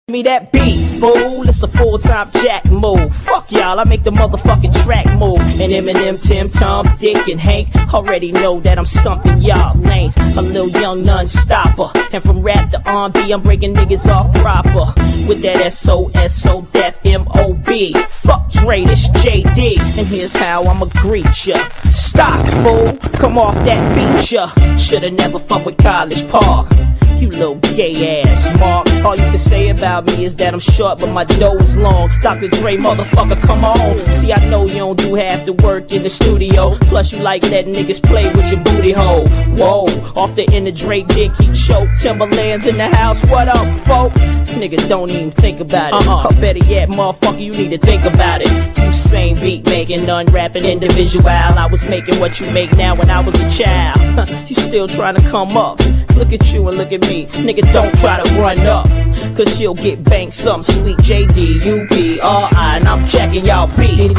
Me that beat, fool, it's a full-time jack move. Fuck y'all, I make the motherfucking track move. And Eminem, Tim, Tom, Dick, and Hank already know that I'm something y'all ain't. A little young non-stopper. And from rap to R&B, I'm breaking niggas off proper. With that S.O.S.O. Death M.O.B. Fuck Dre, this JD. And here's how I'ma greet ya. Stop, fool, come off that beat ya. Shoulda never fuck with College Park. You little gay ass mark. All you can say about me is that I'm short, but my dough is long. Dr. Dre, motherfucker, come on. See, I know you don't do half the work in the studio. Plus, you like letting niggas play with your booty hole. Whoa, off the end of Dre dick, he choke. Timberlands in the house, what up, folk? Niggas don't even think about it. Or better yet, motherfucker, you need to think about it. You same beat making, none rapping individual. I was making what you make now when I was a child. You still trying to come up. Look at you and look at me. Nigga, don't try to run up, cause you'll get banked some sweet J-D-U-B-R-I. And I'm checking y'all beats.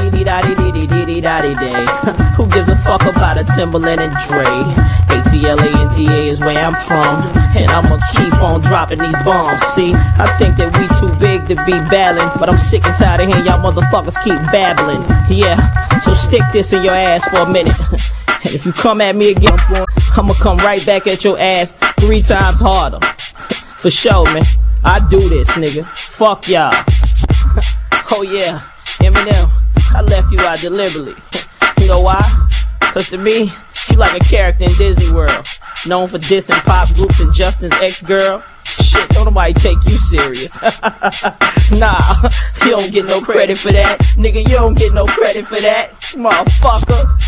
Who gives a fuck about a Timberland and Dre? A-T-L-A-N-T-A is where I'm from, and I'ma keep on dropping these bombs. See, I think that we too big to be battling, but I'm sick and tired of hearing y'all motherfuckers keep babbling. Yeah, so stick this in your ass for a minute. And if you come at me again, I'ma come right back at your ass 3 times harder. For sure, man. I do this, nigga. Fuck y'all. Oh yeah, Eminem, I left you out deliberately. You know why? Cause to me, you like a character in Disney World, known for dissing pop groups and Justin's ex-girl. Shit, don't nobody take you serious. Nah, you don't get no credit for that. Nigga, you don't get no credit for that, motherfucker.